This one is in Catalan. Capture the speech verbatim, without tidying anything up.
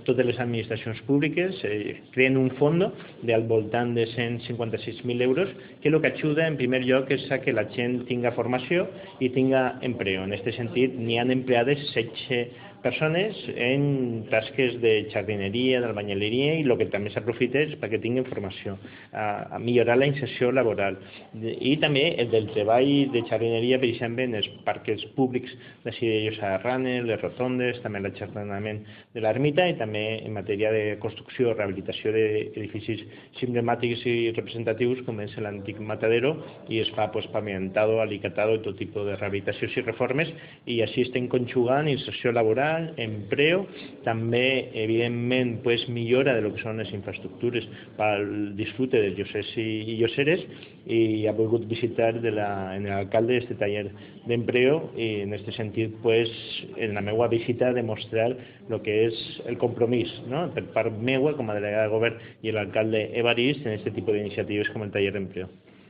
totes les administracions públiques eh, creen un fons del voltant de cent cinquanta-sis mil euros que el que ajuda en primer lloc és a que la gent tinga formació i tinga empleo. En aquest sentit, n'hi ha empleades setze persones en tasques de jardineria, d'albañileria i el que també s'aprofita és perquè tinguin formació, a, a millorar la inserció laboral. I també el del treball de jardineria, per exemple, en els parcs públics de Llosa de Ranes, les rotondes, també l'ajardinament de l'ermita i també en matèria de construcció o rehabilitació d'edificis emblemàtics i representatius com és l'antic Matadero i es fa pues, pavimentado, alicatado i tot tipus de rehabilitacions i reformes i així estem conjugant inserció laboral, empleo, també evidentment pues, millora de lo que són les infraestructures pel disfrute dels llosers i lloseres i ha volgut visitar de la, en l'alcalde este taller d'empleo i en aquest sentit pues, en la meva visita demostrar lo que és el compromís no? Per part meva com a delegada de govern i l'alcalde Evarist en aquest tipus d'iniciatives com el taller d'empleo.